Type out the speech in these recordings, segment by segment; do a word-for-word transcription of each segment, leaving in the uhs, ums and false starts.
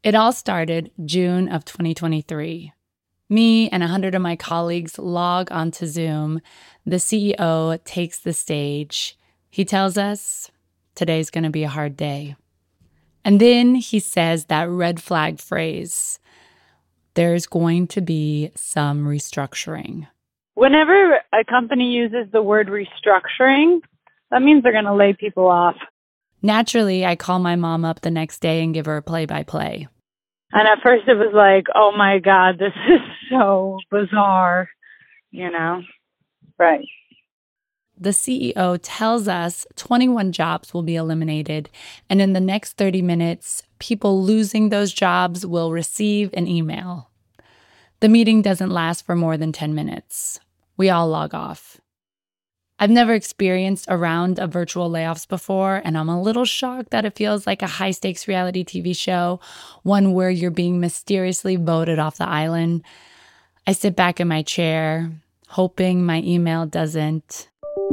It all started June of twenty twenty-three. Me and a hundred of my colleagues log onto Zoom. The C E O takes the stage. He tells us, today's going to be a hard day. And then he says that red flag phrase, there's going to be some restructuring. Whenever a company uses the word restructuring, that means they're going to lay people off. Naturally, I call my mom up the next day and give her a play-by-play. And at first it was like, oh my God, this is so bizarre, you know? Right. The C E O tells us twenty-one jobs will be eliminated, and in the next thirty minutes, people losing those jobs will receive an email. The meeting doesn't last for more than ten minutes. We all log off. I've never experienced a round of virtual layoffs before, and I'm a little shocked that it feels like a high-stakes reality T V show, one where you're being mysteriously voted off the island. I sit back in my chair, hoping my email doesn't.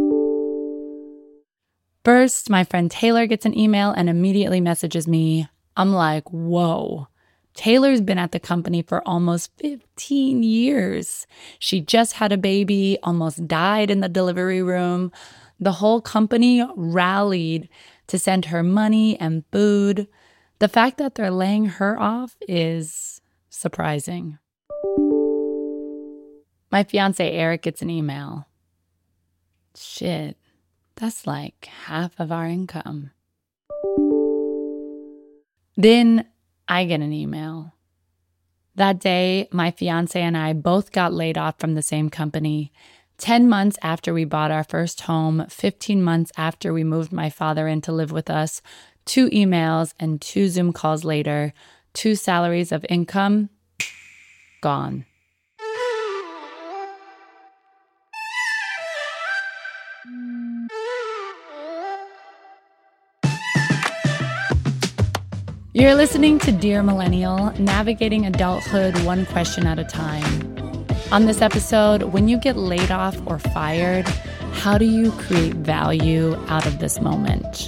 First, my friend Taylor gets an email and immediately messages me. I'm like, whoa. Taylor's been at the company for almost fifteen years. She just had a baby, almost died in the delivery room. The whole company rallied to send her money and food. The fact that they're laying her off is surprising. My fiance Eric gets an email. Shit, that's like half of our income. Then I get an email. That day, my fiance and I both got laid off from the same company. Ten months after we bought our first home, fifteen months after we moved my father in to live with us, two emails and two Zoom calls later, two salaries of income, gone. You're listening to Dear Millennial, navigating adulthood one question at a time. On this episode, when you get laid off or fired, how do you create value out of this moment?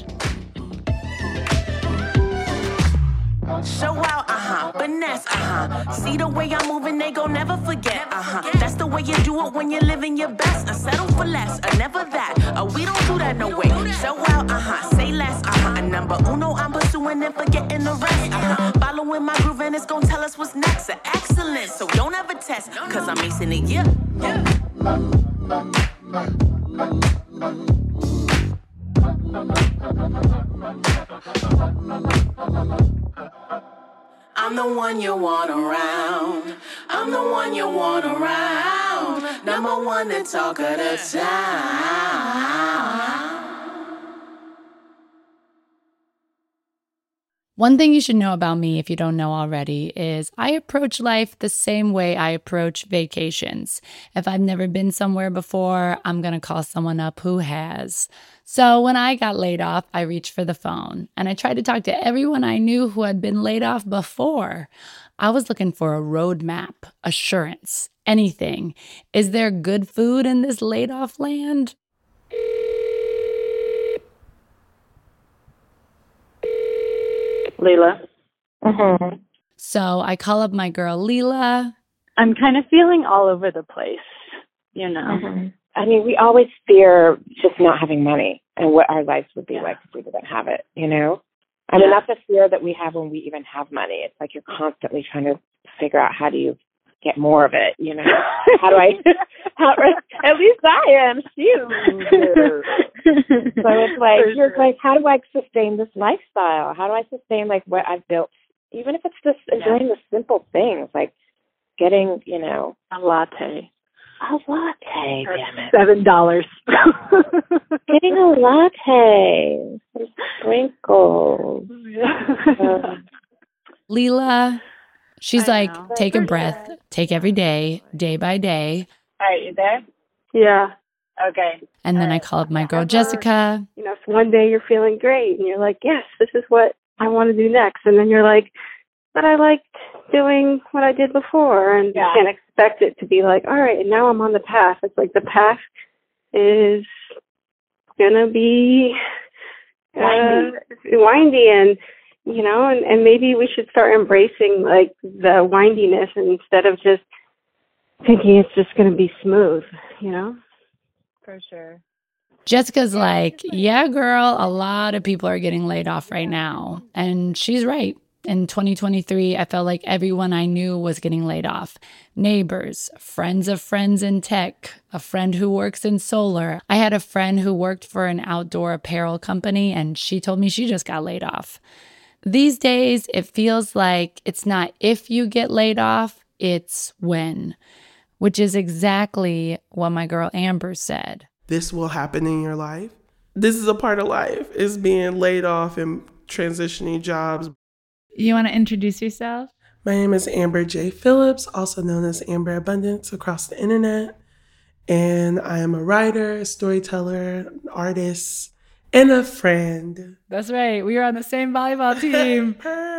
Show out, uh-huh, finesse, uh-huh. See the way I'm moving, they gon' never forget, uh-huh. That's the way you do it when you're living your best. I settle for less, or never that. Uh, we don't do that, no way. Show out, uh-huh, say less, uh-huh. And number uno, I'm pursuing and forgetting the rest, uh-huh. Following my groove and it's gon' tell us what's next. Uh, excellent, so don't ever test, cause I'm acing it, yeah, yeah. I'm the one you want around. I'm the one you want around. Number one, the talk of the town. One thing you should know about me, if you don't know already, is I approach life the same way I approach vacations. If I've never been somewhere before, I'm going to call someone up who has. So when I got laid off, I reached for the phone and I tried to talk to everyone I knew who had been laid off before. I was looking for a roadmap, assurance, anything. Is there good food in this laid off land? Leila. Mm-hmm. So I call up my girl, Leila. I'm kind of feeling all over the place, you know. Mm-hmm. I mean, we always fear just not having money and what our lives would be yeah. like if we didn't have it, you know? I mean, yeah. that's a fear that we have when we even have money. It's like you're constantly trying to figure out how do you get more of it, you know? How do I, how, at least I am, shoot. So it's like, For you're sure. like, how do I sustain this lifestyle? How do I sustain, like, what I've built? Even if it's just enjoying yeah. the simple things, like getting, you know. A latte. A latte, damn it. Seven dollars. Getting a latte. Some sprinkles. um, Leila, she's I like, know. take a breath, take every day, day by day. All right, you there? Yeah. Okay. And then All I right. call up my girl, Jessica. You know, if one day you're feeling great and you're like, yes, this is what I want to do next. And then you're like, but I liked doing what I did before. And yeah. you can't expect it to be like, all right, and now I'm on the path. It's like the path is going to be uh, windy. windy and you know, and, and maybe we should start embracing like the windiness instead of just thinking it's just going to be smooth, you know? For sure. Jessica's like, yeah, girl, a lot of people are getting laid off right now. And she's right. In twenty twenty-three, I felt like everyone I knew was getting laid off. Neighbors, friends of friends in tech, a friend who works in solar. I had a friend who worked for an outdoor apparel company, and she told me she just got laid off. These days, it feels like it's not if you get laid off, it's when, which is exactly what my girl Amber said. This will happen in your life. This is a part of life, is being laid off and transitioning jobs. You want to introduce yourself? My name is Amber J. Phillips, also known as Amber Abundance across the internet. And I am a writer, a storyteller, an artist, and a friend. That's right. We were on the same volleyball team.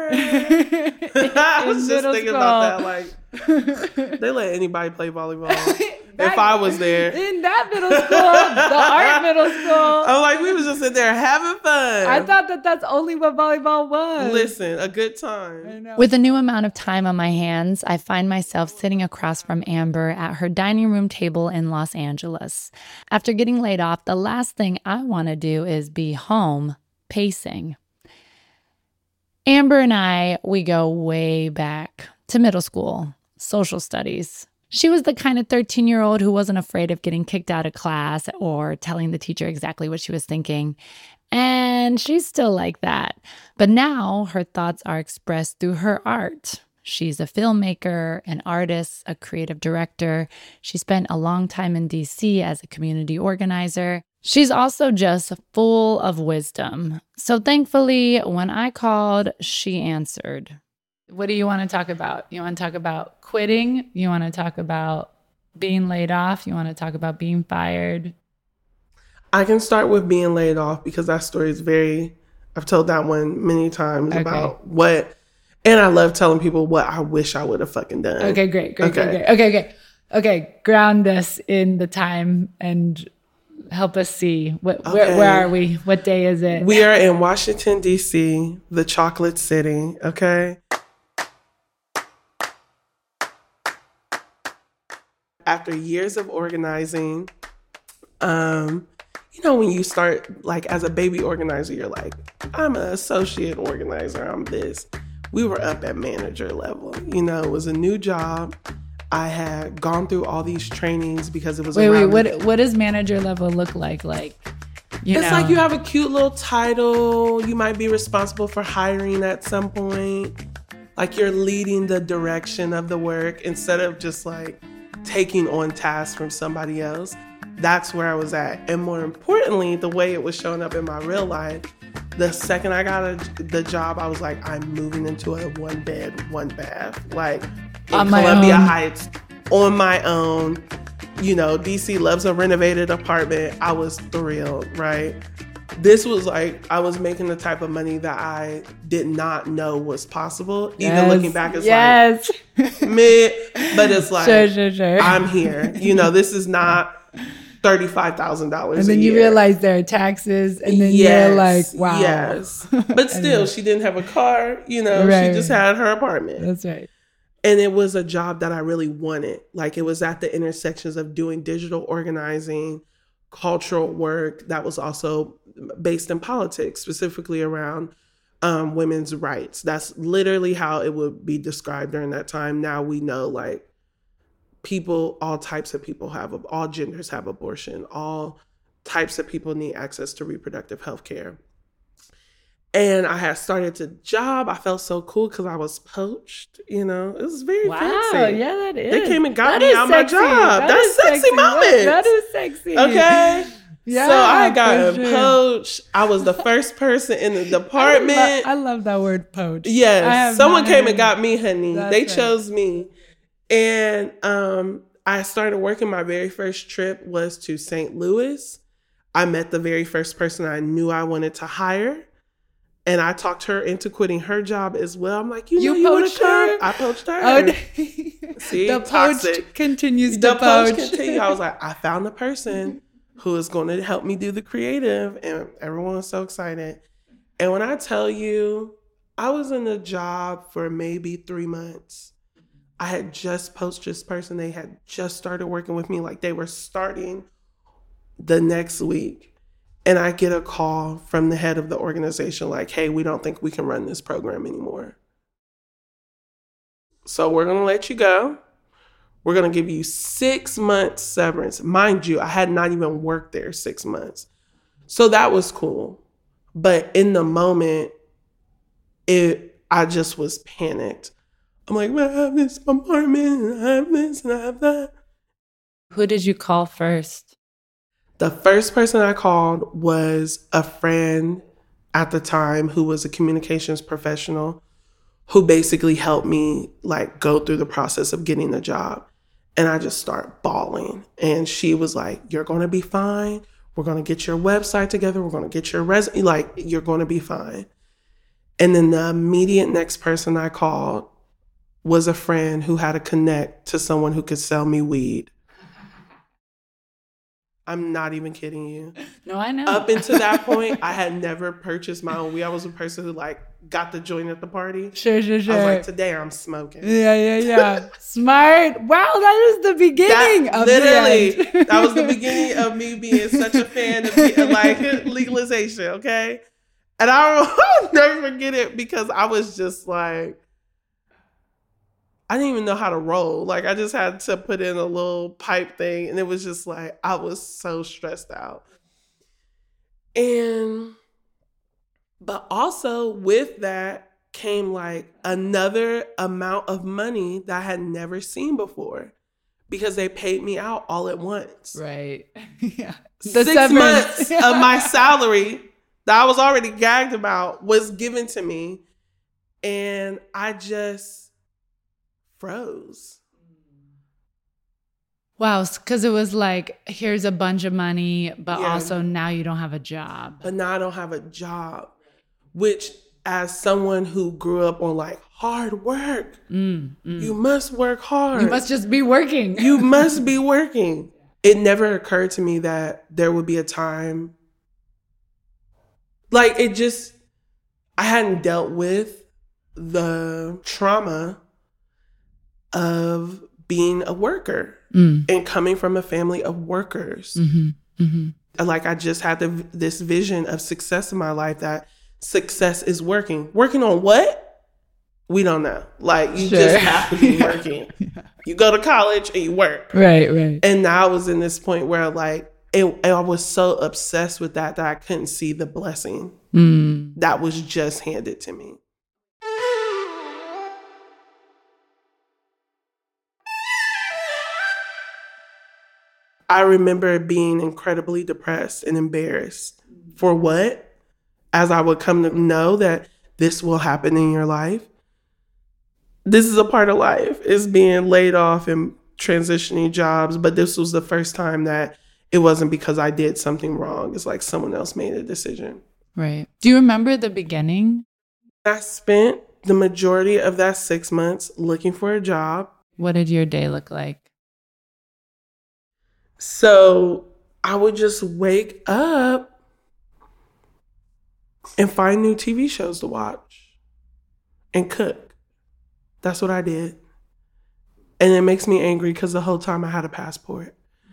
I was just thinking school. about that. Like, they let anybody play volleyball. If I was there. In that middle school, the art middle school. I'm like, we was just sitting there having fun. I thought that that's only what volleyball was. Listen, a good time. I know. With a new amount of time on my hands, I find myself sitting across from Amber at her dining room table in Los Angeles. After getting laid off, the last thing I want to do is be home pacing. Amber and I, we go way back to middle school, social studies. She was the kind of thirteen-year-old who wasn't afraid of getting kicked out of class or telling the teacher exactly what she was thinking. And she's still like that. But now her thoughts are expressed through her art. She's a filmmaker, an artist, a creative director. She spent a long time in D C as a community organizer. She's also just full of wisdom. So thankfully, when I called, she answered. What do you want to talk about? You want to talk about quitting? You want to talk about being laid off? You want to talk about being fired? I can start with being laid off because that story is very, I've told that one many times okay. about what, and I love telling people what I wish I would have fucking done. Okay, great, great, okay. great, great. Okay, okay. Okay, ground us in the time and help us see. What, okay. where, where are we? What day is it? We are in Washington, D C, the Chocolate City, okay? After years of organizing, um, you know, when you start, like, as a baby organizer, you're like, I'm an associate organizer, I'm this. We were up at manager level. You know, it was a new job. I had gone through all these trainings because it was Wait, wait, what, what does manager level look like? Like, you It's know. like you have a cute little title. You might be responsible for hiring at some point. Like, you're leading the direction of the work instead of just, like, taking on tasks from somebody else. That's where I was at. And more importantly, the way it was showing up in my real life, the second I got a, the job, I was like, I'm moving into a one bed, one bath, like in on Columbia Heights, on my own. You know, D C loves a renovated apartment. I was thrilled, right? This was like, I was making the type of money that I did not know was possible. Yes. Even looking back, it's yes. like, meh, but it's like, sure, sure, sure. I'm here. You know, this is not thirty-five thousand dollars And then a you year. realize there are taxes, and then yes, you're like, wow. Yes. But still, she didn't have a car, you know, right, she just right. had her apartment. That's right. And it was a job that I really wanted. Like, it was at the intersections of doing digital organizing, cultural work that was also based in politics, specifically around um, women's rights. That's literally how it would be described during that time. Now we know, like, people, all types of people have, all genders have abortion. All types of people need access to reproductive health care. And I had started to job. I felt so cool because I was poached, you know. It was very wow, fancy. Yeah, that is. They came and got that me out sexy. my job. That That's sexy, sexy moment. That, that is sexy. Okay. Yeah, so I got sure. poached. I was the first person in the department. I, lo- I love that word, poached. Yes. Someone came and got me, honey. That's they right. chose me. And um, I started working. My very first trip was to Saint Louis. I met the very first person I knew I wanted to hire. And I talked her into quitting her job as well. I'm like, you, you know, you poached her? I poached her. Oh, see, the toxic. poach continues the to poach. poach continue. I was like, I found a person who is going to help me do the creative, and everyone was so excited. And when I tell you, I was in a job for maybe three months. I had just poached this person. They had just started working with me. Like they were starting the next week. And I get a call from the head of the organization like, hey, we don't think we can run this program anymore. So we're going to let you go. We're going to give you six months severance. Mind you, I had not even worked there six months. So that was cool. But in the moment, it I just was panicked. I'm like, well, I have this apartment and I have this and I have that. Who did you call first? The first person I called was a friend at the time who was a communications professional who basically helped me like go through the process of getting a job. And I just start bawling. And she was like, you're going to be fine. We're going to get your website together. We're going to get your resume. Like, you're going to be fine. And then the immediate next person I called was a friend who had to connect to someone who could sell me weed. I'm not even kidding you. No, I know. Up until that point, I had never purchased my own weed. I was a person who like got the joint at the party. Sure, sure, sure. I was like, today I'm smoking. Yeah, yeah, yeah. Smart. Wow, that is the beginning that, of literally, the end. That was the beginning of me being such a fan of like legalization, okay? And I'll never forget it because I was just like, I didn't even know how to roll. Like, I just had to put in a little pipe thing. And it was just like, I was so stressed out. And, but also with that came like another amount of money that I had never seen before because they paid me out all at once. Right. Yeah. The Six severance. months of my salary that I was already gagged about was given to me. And I just froze. Wow, because it was like, here's a bunch of money, but Yeah. also now you don't have a job. But now I don't have a job, which as someone who grew up on like hard work, Mm, mm. you must work hard. You must just be working. You must be working. It never occurred to me that there would be a time, like it just, I hadn't dealt with the trauma of being a worker mm. and coming from a family of workers. Mm-hmm, mm-hmm. Like I just had the, this vision of success in my life that success is working. Working on what? We don't know. Like you sure. just have to be working. Yeah. You go to college and you work. Right, right. And now I was in this point where like, it, I was so obsessed with that that I couldn't see the blessing mm. that was just handed to me. I remember being incredibly depressed and embarrassed. For what? As I would come to know that this will happen in your life. This is a part of life. It's being laid off and transitioning jobs. But this was the first time that it wasn't because I did something wrong. It's like someone else made a decision. Right. Do you remember the beginning? I spent the majority of that six months looking for a job. What did your day look like? So I would just wake up and find new T V shows to watch and cook. That's what I did. And it makes me angry because the whole time I had a passport.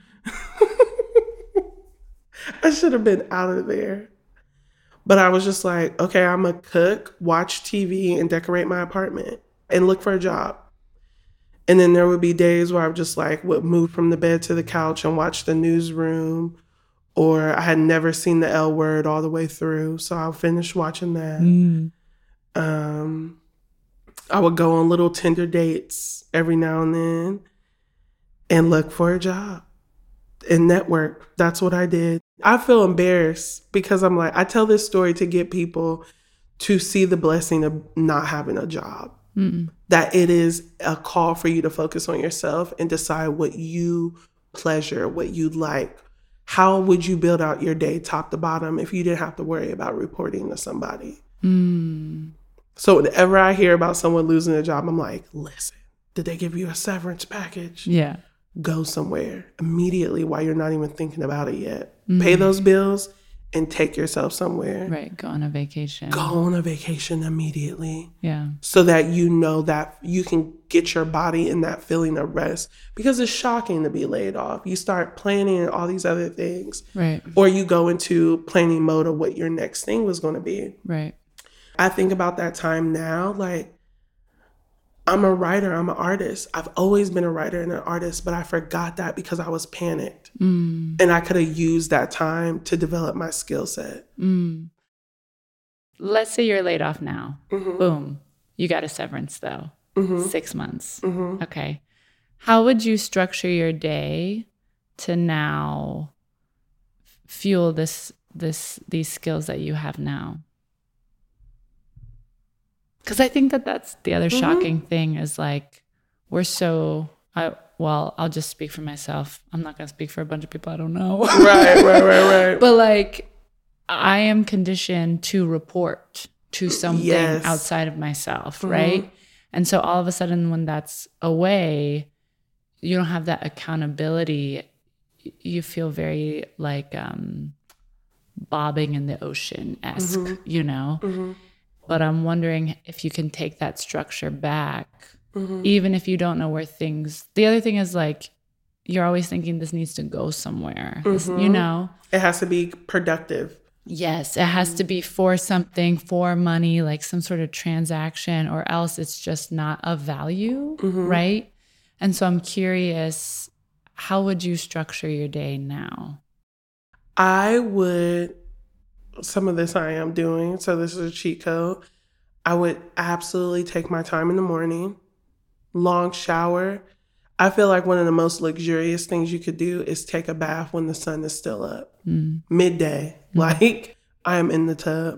I should have been out of there. But I was just like, okay, I'm going to cook, watch T V, and decorate my apartment and look for a job. And then there would be days where I would just like would move from the bed to the couch and watch the newsroom, or I had never seen the L Word all the way through. So I'll finish watching that. Mm. Um, I would go on little Tinder dates every now and then and look for a job and network. That's what I did. I feel embarrassed because I'm like, I tell this story to get people to see the blessing of not having a job. Mm-mm. That it is a call for you to focus on yourself and decide what you pleasure, what you like. How would you build out your day top to bottom if you didn't have to worry about reporting to somebody? Mm. So whenever I hear about someone losing a job, I'm like, listen, did they give you a severance package? Yeah. Go somewhere immediately while you're not even thinking about it yet. Mm. Pay those bills and take yourself somewhere. Right. Go on a vacation. Go on a vacation immediately. Yeah. So that you know that you can get your body in that feeling of rest, because it's shocking to be laid off. You start planning all these other things. Right. Or you go into planning mode of what your next thing was going to be. Right. I think about that time now, like, I'm a writer, I'm an artist. I've always been a writer and an artist, but I forgot that because I was panicked. Mm. And I could have used that time to develop my skill set. Mm. Let's say you're laid off now. Mm-hmm. Boom. You got a severance though. Mm-hmm. Six months. Mm-hmm. Okay. How would you structure your day to now fuel this, this, these skills that you have now? Because I think that that's the other mm-hmm. shocking thing is like, we're so, I, well, I'll just speak for myself. I'm not going to speak for a bunch of people I don't know. Right, right, right, right. But like, I am conditioned to report to something yes. outside of myself, mm-hmm. right? And so all of a sudden when that's away, you don't have that accountability. You feel very like um, bobbing in the ocean-esque, mm-hmm. you know? Mm-hmm. But I'm wondering if you can take that structure back, mm-hmm. even if you don't know where things... The other thing is like, you're always thinking this needs to go somewhere, mm-hmm. this, you know? It has to be productive. Yes, it has to be for something, for money, like some sort of transaction, or else it's just not of value, mm-hmm. right? And so I'm curious, how would you structure your day now? I would... Some of this I am doing, so this is a cheat code. I would absolutely take my time in the morning, long shower. I feel like one of the most luxurious things you could do is take a bath when the sun is still up, mm. midday. Mm. Like, I am in the tub.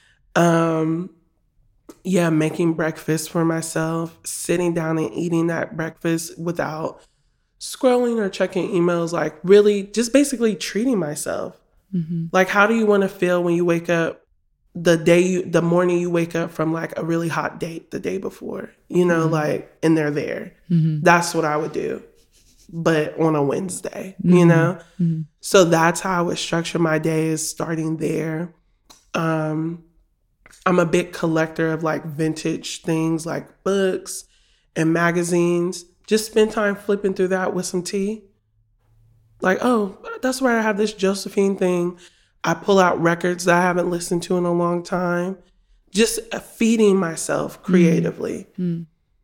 Um, yeah, making breakfast for myself, sitting down and eating that breakfast without scrolling or checking emails, like really just basically treating myself. Mm-hmm. Like, how do you want to feel when you wake up the day, you, the morning you wake up from like a really hot date the day before, you know, mm-hmm. like, and they're there. Mm-hmm. That's what I would do, but on a Wednesday, mm-hmm. you know? Mm-hmm. So that's how I would structure my day, is starting there. Um, I'm a big collector of like vintage things like books and magazines. Just spend time flipping through that with some tea. Like, oh, that's where I have this Josephine thing. I pull out records that I haven't listened to in a long time. Just feeding myself creatively. Mm-hmm.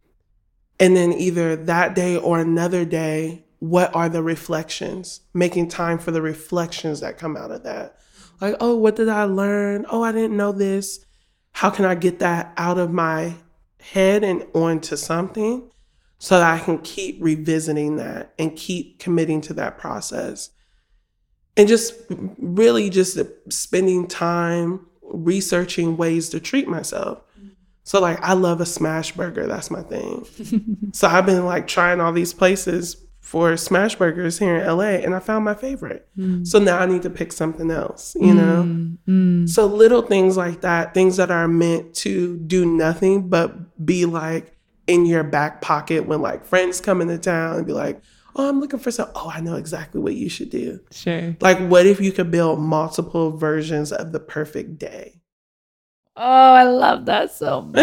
And then either that day or another day, what are the reflections? Making time for the reflections that come out of that. Like, oh, what did I learn? Oh, I didn't know this. How can I get that out of my head and onto something? So that I can keep revisiting that and keep committing to that process. And just really just spending time researching ways to treat myself. So like, I love a smash burger. That's my thing. So I've been like trying all these places for smash burgers here in L A, and I found my favorite. Mm. So now I need to pick something else, you know? Mm. Mm. So little things like that, things that are meant to do nothing but be like, in your back pocket when like friends come into town and be like, oh, I'm looking for some, oh, I know exactly what you should do. Sure. Like, what if you could build multiple versions of the perfect day? Oh, I love that so much.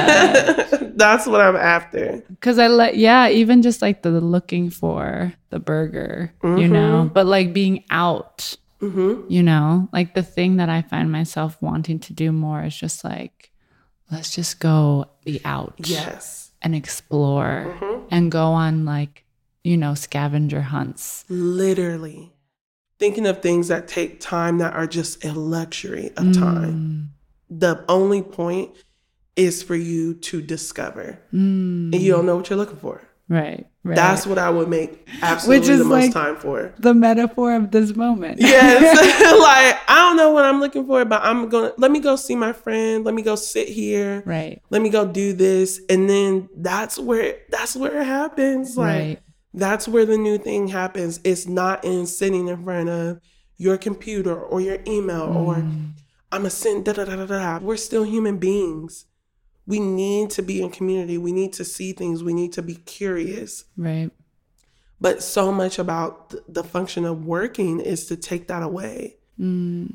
That's what I'm after. Because I let, yeah, even just like the looking for the burger, mm-hmm. you know, but like being out, mm-hmm. you know, like the thing that I find myself wanting to do more is just like, let's just go be out. Yes. And explore mm-hmm. and go on like, you know, scavenger hunts. Literally. Thinking of things that take time that are just a luxury of time. Mm. The only point is for you to discover. Mm. And you don't know what you're looking for. Right, right. That's what I would make absolutely Which is the most like time for. The metaphor of this moment. Yes. Like, I don't know what I'm looking for, but I'm going to, let me go see my friend. Let me go sit here. Right. Let me go do this. And then that's where, that's where it happens. Like, right. That's where the new thing happens. It's not in sitting in front of your computer or your email mm. or I'm a send da da da da da. We're still human beings. We need to be in community. We need to see things. We need to be curious. Right. But so much about the function of working is to take that away. Mm.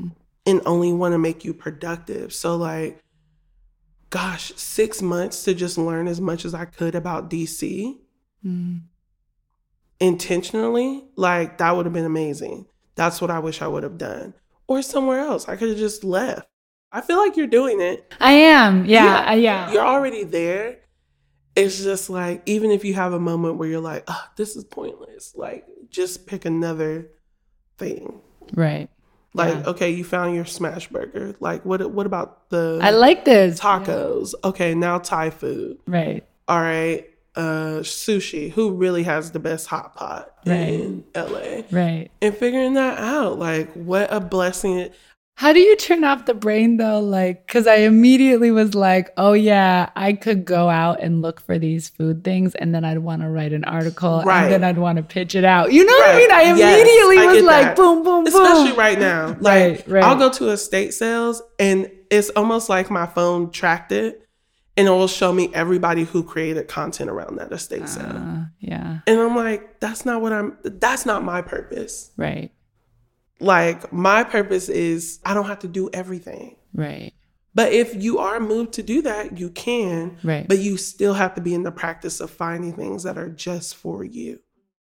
and only want to make you productive. So like, gosh, six months to just learn as much as I could about D C mm. intentionally, like that would have been amazing. That's what I wish I would have done. Or somewhere else. I could have just left. I feel like you're doing it. I am. Yeah. Yeah. yeah. You're already there. It's just like, even if you have a moment where you're like, oh, this is pointless, like just pick another thing. Right. Like, yeah. okay, you found your smash burger. Like, what What about the I like this. Tacos. Yeah. Okay, now Thai food. Right. All right. Uh, sushi. Who really has the best hot pot right. in L A? Right. And figuring that out. Like, what a blessing. How do you turn off the brain though? Like, because I immediately was like, oh yeah, I could go out and look for these food things and then I'd want to write an article right. and then I'd want to pitch it out. You know right. what I mean? I immediately yes, was I like, that. boom, boom, boom. Especially right now. Like, right, right. I'll go to estate sales and it's almost like my phone tracked it and it will show me everybody who created content around that estate uh, sale. Yeah. And I'm like, that's not what I'm, that's not my purpose. Right. Like, my purpose is I don't have to do everything. Right. But if you are moved to do that, you can. Right. But you still have to be in the practice of finding things that are just for you.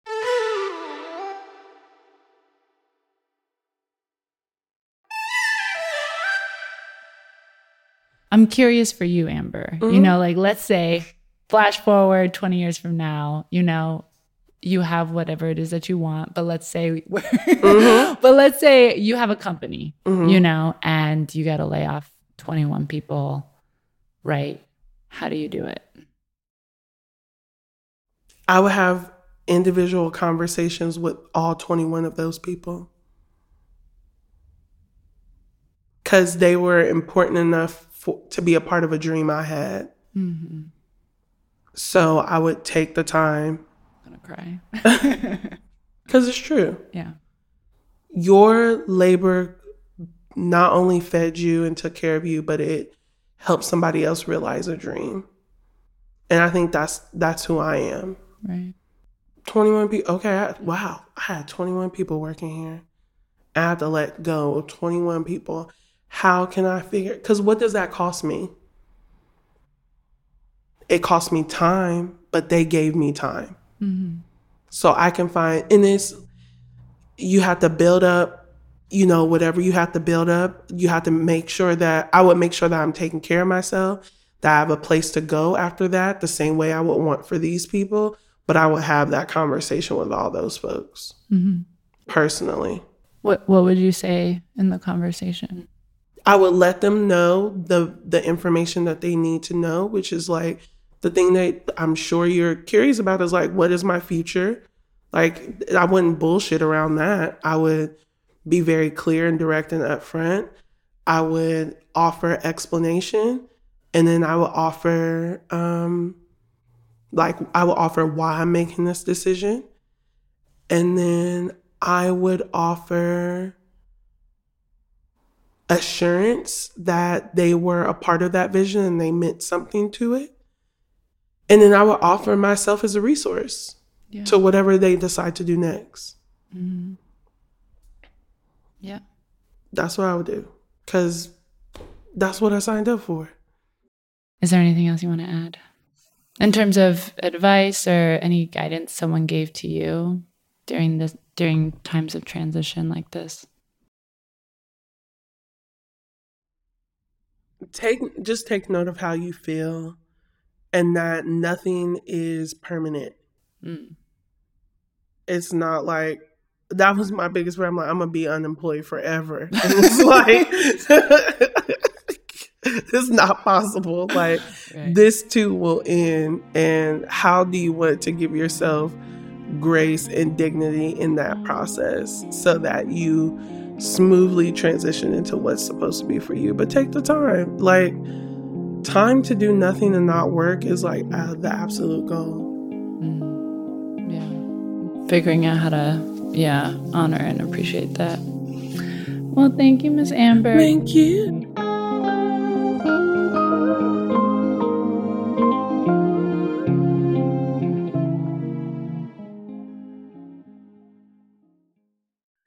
I'm curious for you, Amber. Mm-hmm. You know, like, let's say, flash forward twenty years from now, you know, you have whatever it is that you want, but let's say, mm-hmm. but let's say you have a company, mm-hmm. you know, and you got to lay off twenty-one people, right? How do you do it? I would have individual conversations with all twenty-one of those people because they were important enough for, to be a part of a dream I had. Mm-hmm. So I would take the time. Cry. Because it's true. Yeah. Your labor not only fed you and took care of you, but it helped somebody else realize a dream. And I think that's that's who I am. Right. twenty-one people. Okay. I, wow. I had twenty-one people working here. I had to let go of twenty-one people. How can I figure? Because what does that cost me? It cost me time, but they gave me time. Mm-hmm. So I can find, and it's, you have to build up, you know, whatever you have to build up, you have to make sure that, I would make sure that I'm taking care of myself, that I have a place to go after that, the same way I would want for these people, but I would have that conversation with all those folks, mm-hmm. personally. What What would you say in the conversation? I would let them know the the information that they need to know, which is like, the thing that I'm sure you're curious about is like, what is my future? Like, I wouldn't bullshit around that. I would be very clear and direct and upfront. I would offer explanation. And then I would offer, um, like, I would offer why I'm making this decision. And then I would offer assurance that they were a part of that vision and they meant something to it. And then I would offer myself as a resource yeah. to whatever they decide to do next. Mm-hmm. Yeah. That's what I would do. Because that's what I signed up for. Is there anything else you want to add? In terms of advice or any guidance someone gave to you during this, during times of transition like this? Take just take note of how you feel. And that nothing is permanent. Mm. It's not like, that was my biggest fear. I'm like, I'm going to be unemployed forever. And it's like, it's not possible. Like, right. This too will end. And how do you want to give yourself grace and dignity in that process so that you smoothly transition into what's supposed to be for you? But take the time. Like, time to do nothing and not work is like uh, the absolute goal. Mm. Yeah. Figuring out how to, yeah, honor and appreciate that. Well, thank you, Miss Amber. Thank you.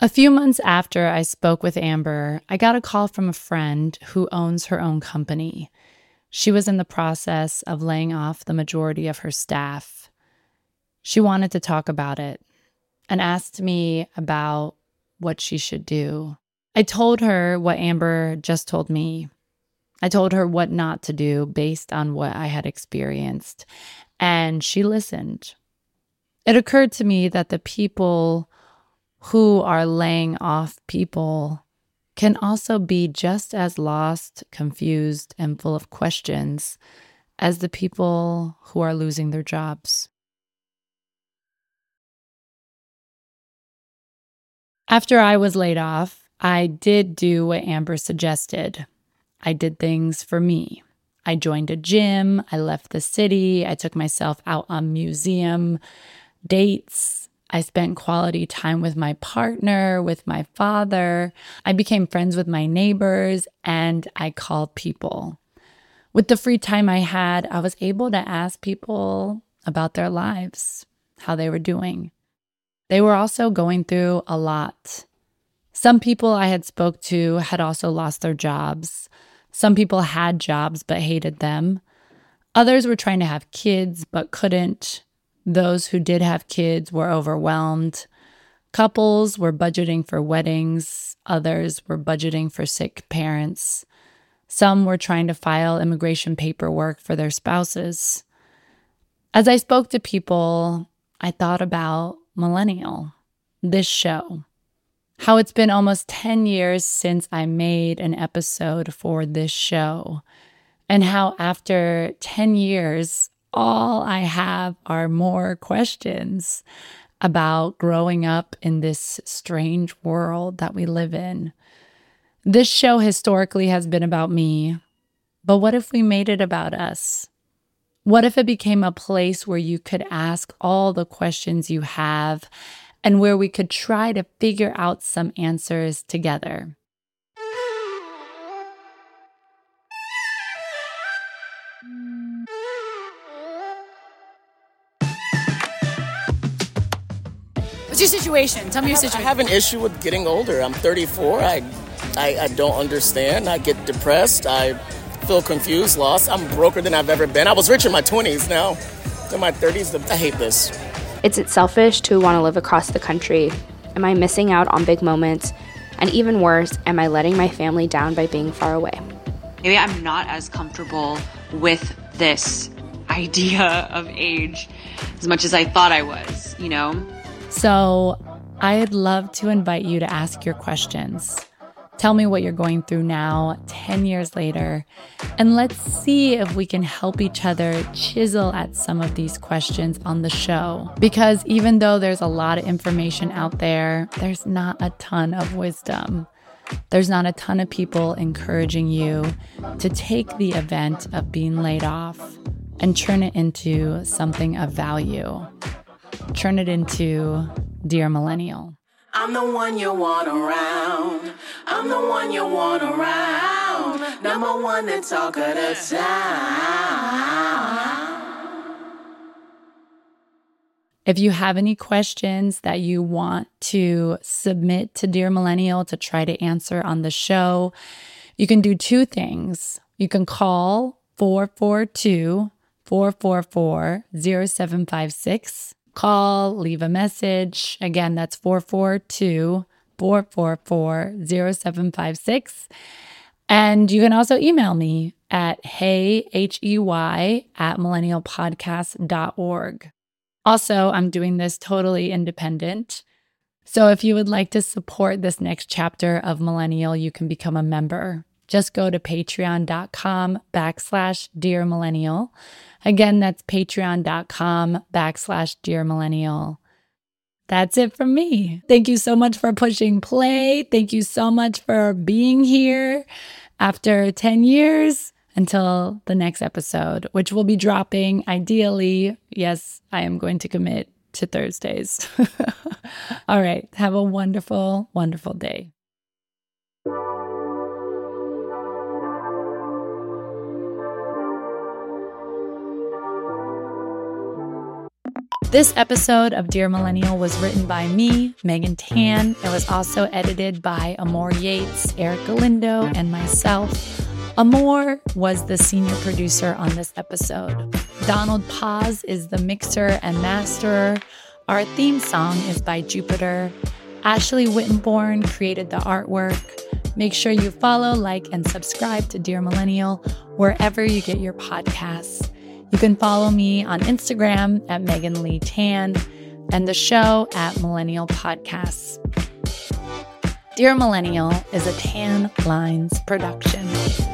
A few months after I spoke with Amber, I got a call from a friend who owns her own company. She was in the process of laying off the majority of her staff. She wanted to talk about it and asked me about what she should do. I told her what Amber just told me. I told her what not to do based on what I had experienced, and she listened. It occurred to me that the people who are laying off people can also be just as lost, confused, and full of questions as the people who are losing their jobs. After I was laid off, I did do what Amber suggested. I did things for me. I joined a gym, I left the city, I took myself out on museum dates, I spent quality time with my partner, with my father, I became friends with my neighbors, and I called people. With the free time I had, I was able to ask people about their lives, how they were doing. They were also going through a lot. Some people I had spoke to had also lost their jobs. Some people had jobs but hated them. Others were trying to have kids but couldn't. Those who did have kids were overwhelmed. Couples were budgeting for weddings. Others were budgeting for sick parents. Some were trying to file immigration paperwork for their spouses. As I spoke to people, I thought about Millennial, this show. How it's been almost ten years since I made an episode for this show, and how after ten years, all I have are more questions about growing up in this strange world that we live in. This show historically has been about me, but what if we made it about us? What if it became a place where you could ask all the questions you have and where we could try to figure out some answers together? What's your situation? Tell me your situation. I have an issue with getting older. I'm thirty-four. I, I, I don't understand. I get depressed. I feel confused, lost. I'm broker than I've ever been. I was rich in my twenties. Now, in my thirties, I hate this. Is it selfish to want to live across the country? Am I missing out on big moments? And even worse, am I letting my family down by being far away? Maybe I'm not as comfortable with this idea of age as much as I thought I was, you know? So I'd love to invite you to ask your questions. Tell me what you're going through now, ten years later, and let's see if we can help each other chisel at some of these questions on the show. Because even though there's a lot of information out there, there's not a ton of wisdom. There's not a ton of people encouraging you to take the event of being laid off and turn it into something of value. Turn it into Dear Millennial. I'm the one you want around. I'm the one you want around. Number one, the talk of the town. If you have any questions that you want to submit to Dear Millennial to try to answer on the show, you can do two things. You can call four four two, four four four, zero seven five six. Call, leave a message. Again, that's four four two, four four four, zero seven five six. And you can also email me at hey, H E Y, at millennial podcast dot org. Also, I'm doing this totally independent. So if you would like to support this next chapter of Millennial, you can become a member. Just go to patreon.com backslash Dear Millennial. Again, that's patreon.com backslash Dear Millennial. That's it from me. Thank you so much for pushing play. Thank you so much for being here after ten years. Until the next episode, which will be dropping ideally. Yes, I am going to commit to Thursdays. All right. Have a wonderful, wonderful day. This episode of Dear Millennial was written by me, Megan Tan. It was also edited by Amor Yates, Eric Galindo, and myself. Amor was the senior producer on this episode. Donald Paz is the mixer and masterer. Our theme song is by Jupiter. Ashley Wittenborn created the artwork. Make sure you follow, like, and subscribe to Dear Millennial wherever you get your podcasts. You can follow me on Instagram at Megan Lee Tan and the show at Millennial Podcasts. Dear Millennial is a Tan Lines production.